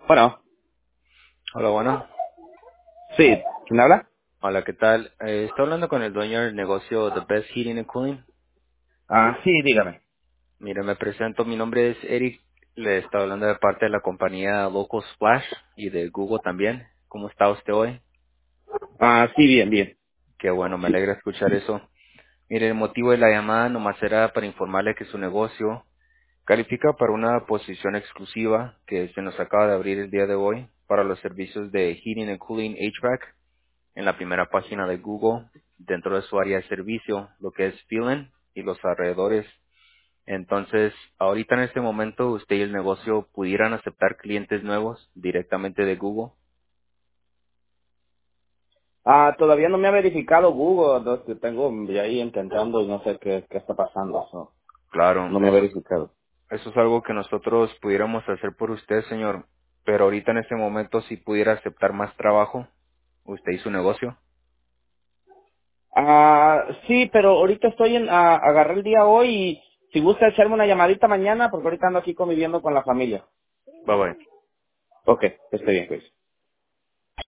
Bueno, Hola, bueno. sí, ¿quién habla? Hola, ¿qué tal? Estoy hablando con el dueño del negocio The Best Heating and Cooling. Ah, sí, dígame. Mire, me presento, mi nombre es Eric. Le estoy hablando de parte de la compañía Local Splash y de Google también. ¿Cómo está usted hoy? Ah, sí, bien, bien. Qué bueno, me alegra escuchar eso. Mire, el motivo de la llamada nomás era para informarle que su negocio califica para una posición exclusiva que se nos acaba de abrir el día de hoy para los servicios de Heating and Cooling HVAC en la primera página de Google dentro de su área de servicio, lo que es Feeling y los alrededores. Entonces, ahorita en este momento, usted y el negocio pudieran aceptar clientes nuevos directamente de Google. Ah, todavía no me ha verificado Google, entonces tengo ahí intentando y no sé qué está pasando. Claro, No me ha verificado. eso es algo que nosotros pudiéramos hacer por usted, señor. Pero ahorita en este momento, si pudiera aceptar más trabajo, usted y su negocio. Ah, sí, pero ahorita estoy agarré el día hoy y si gusta echarme una llamadita mañana, porque ahorita ando aquí conviviendo con la familia. Bye bye. Ok, esté bien, pues.